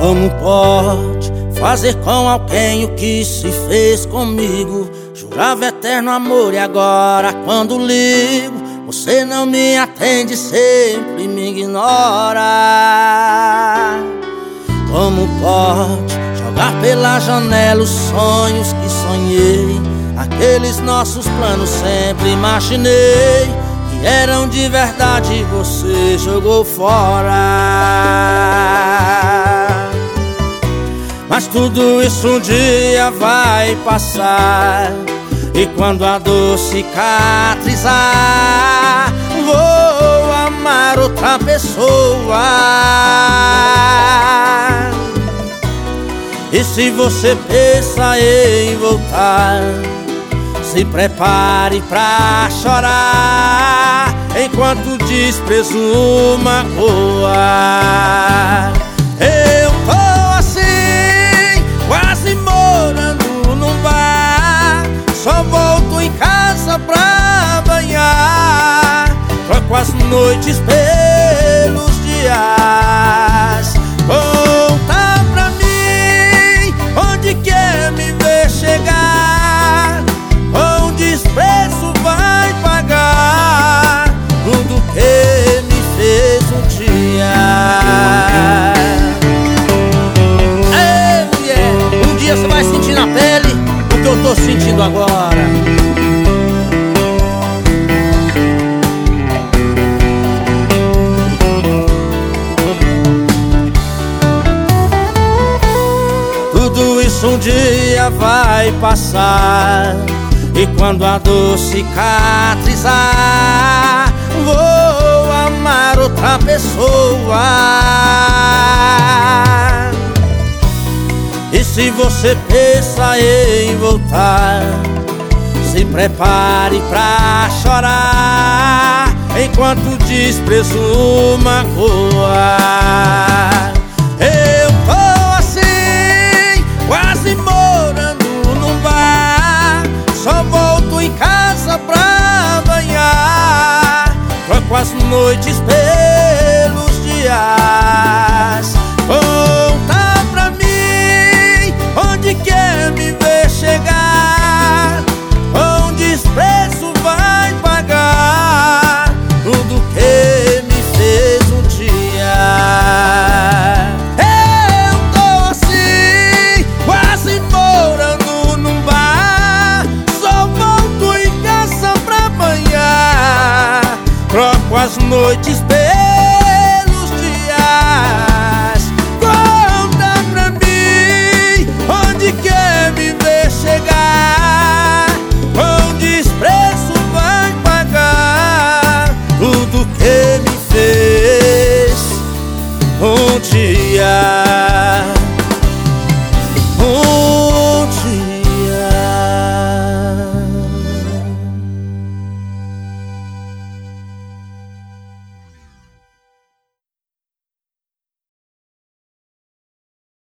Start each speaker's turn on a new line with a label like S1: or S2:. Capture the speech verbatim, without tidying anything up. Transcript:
S1: Como pode fazer com alguém o que se fez comigo? Jurava eterno amor e agora quando ligo você não me atende, sempre me ignora. Como pode jogar pela janela os sonhos que sonhei? Aqueles nossos planos sempre imaginei que eram de verdade e você jogou fora. Mas tudo isso um dia vai passar, e quando a dor cicatrizar, vou amar outra pessoa. E se você pensa em voltar, se prepare pra chorar, enquanto o desprezo magoa. Eu tô assim, quase morando num bar, só volto em casa pra banhar, troco as noites pelos dias. Conta pra mim onde quer me ver chegar, com desprezo vai pagar tudo que me fez um dia. Ei, mulher, um dia você vai sentir na pele o que eu tô sentindo agora. Tudo isso um dia vai passar, e quando a dor cicatrizar, vou amar outra pessoa. E se você pensa em voltar, se prepare pra chorar, enquanto o desprezo magoa. Eu tô assim, quase morando num bar, só volto em casa pra banhar, troco as noites pelos dias. Conta pra mim onde quer me ver chegar, com desprezo vai pagar tudo que me fez um dia. Eu tô assim, quase morando num bar, só volto em casa pra banhar, troco as noites pelos